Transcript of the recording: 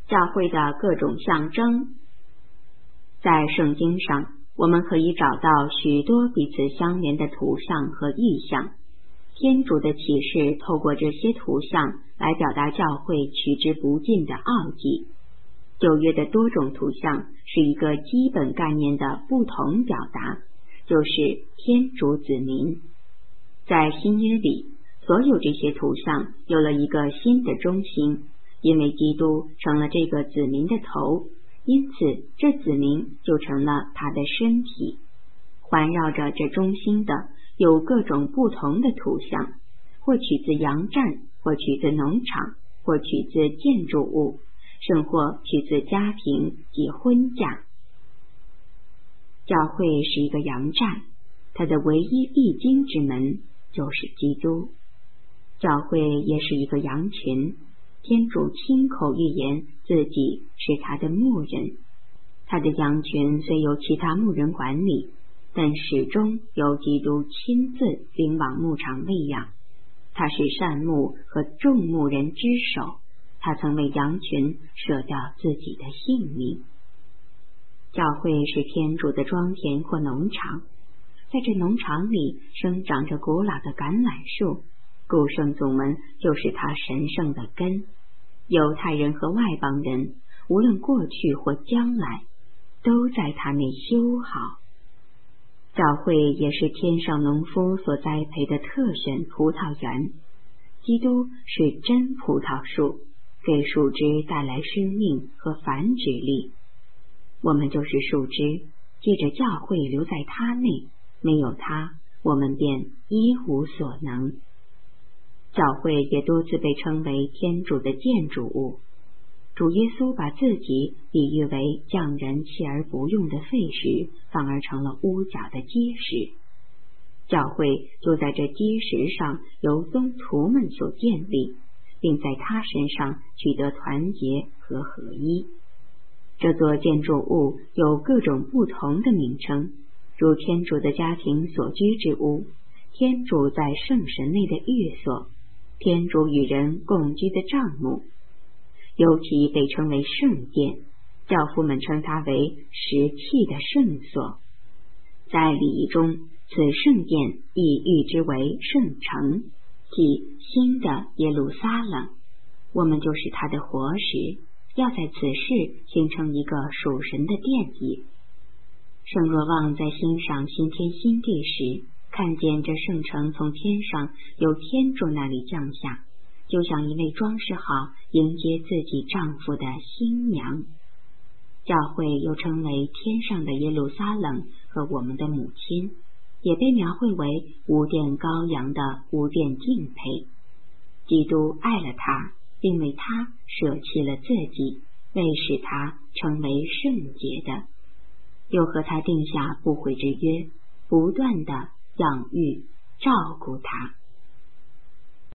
教会的各种象征。在圣经上，我们可以找到许多彼此相连的图像和意象。天主的启示透过这些图像来表达教会取之不尽的奥迹。旧约的多种图像是一个基本概念的不同表达，就是天主子民。在新约里，所有这些图像有了一个新的中心，因为基督成了这个子民的头，因此这子民就成了他的身体。环绕着这中心的有各种不同的图像，或取自羊站，或取自农场，或取自建筑物，甚或取自家庭及婚嫁。教会是一个羊站，它的唯一必经之门就是基督。教会也是一个羊群，天主亲口预言自己是他的牧人。他的羊群虽由其他牧人管理，但始终由基督亲自领往牧场喂养。他是善牧和众牧人之首，他曾为羊群舍掉自己的性命。教会是天主的庄田或农场，在这农场里生长着古老的橄榄树，故圣祖们就是他神圣的根。犹太人和外邦人，无论过去或将来，都在他内修好。教会也是天上农夫所栽培的特选葡萄园。基督是真葡萄树，给树枝带来生命和繁殖力。我们就是树枝，借着教会留在他内，没有他，我们便一无所能。教会也多次被称为天主的建筑物。主耶稣把自己比喻为匠人弃而不用的废石，反而成了屋角的基石。教会就在这基石上由宗徒们所建立，并在他身上取得团结和合一。这座建筑物有各种不同的名称，如天主的家庭所居之屋，天主在圣神内的寓所，天主与人共居的帐幕。尤其被称为圣殿，教父们称它为石器的圣所。在礼仪中，此圣殿亦喻之为圣城，即新的耶路撒冷。我们就是它的活石，要在此世形成一个属神的殿宇。圣若望在欣赏新天新地时，看见这圣城从天上由天主那里降下，就像一位装饰好迎接自己丈夫的新娘。教会又称为天上的耶路撒冷和我们的母亲，也被描绘为无玷羔羊的无玷敬佩。基督爱了他，并为他舍弃了自己，为使他成为圣洁的，又和他定下不悔之约，不断的养育照顾他。